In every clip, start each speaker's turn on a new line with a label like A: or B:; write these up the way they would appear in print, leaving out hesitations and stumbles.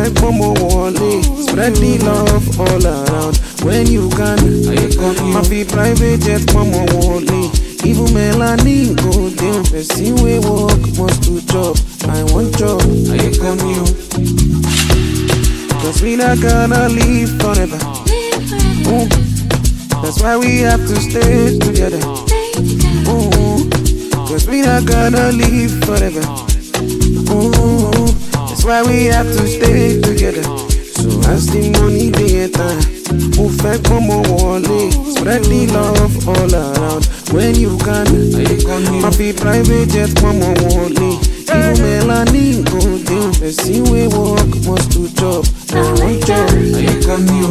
A: fẹ́ gbọ́mọ wọlé, spread the love all around. When you can, my be private jet gbọ́mọ wọlé. Even Melanie go down, person we work must to job. I want job, I come you. Cause we not gonna live forever. That's why we have to stay together. Cause we not gonna live forever. That's why we have to stay together. So as the money they enter, move back from wọlé, spread the love all around. When you can, my be private jet from wọlé. Even Melanie go down, person we work must to job. I want job, I come you.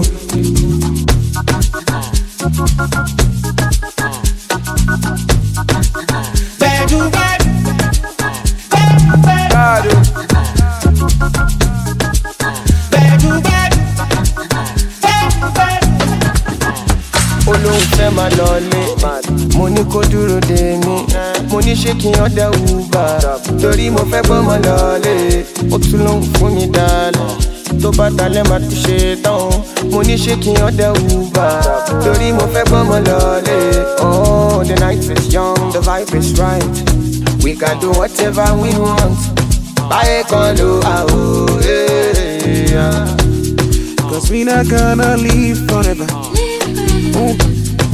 B: Olóhùn fẹ́ máa lọlé, mo ní kó dúró dè mí. Mo ní ṣé kí n ọdẹ Uber, torí mo fẹ́ gbọ́mọ lọlé. Ó tún lóhùn fún mi dálẹ̀, tó bá dalẹ̀ máa ti ṣe tán. Mo ní ṣé kí n ọdẹ Uber, torí mo fẹ́ gbọ́mọ lọlé. Oh, the night is young, the vibe is right. We can do whatever we want. Báyé kan ló àwọ̀, yeah.
A: Cause we not gonna live forever.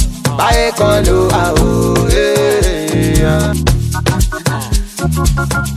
B: Báyé kan ló àwọ̀, yeah.